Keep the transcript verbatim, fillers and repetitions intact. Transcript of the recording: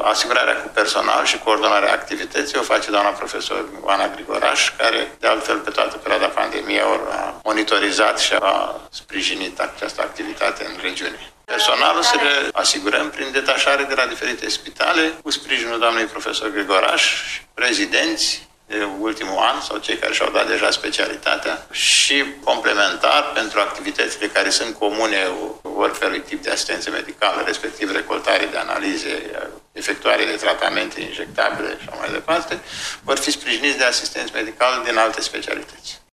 Asigurarea cu personal și coordonarea activității o face doamna profesor Oana Grigoraș, care, de altfel, pe toată perioada pandemiei a monitorizat și a sprijinit această activitate în regiune. Personalul se asigurăm prin detașare de la diferite spitale, cu sprijinul doamnei profesor Grigoraș, prezidenți de ultimul an sau cei care și-au dat deja specialitatea și complementar pentru activitățile care sunt comune oricărui tip de asistență medicală, respectiv recoltare de analize, efectuare de tratamente injectabile și așa mai departe, vor fi sprijiniți de asistenți medicali din alte specialități.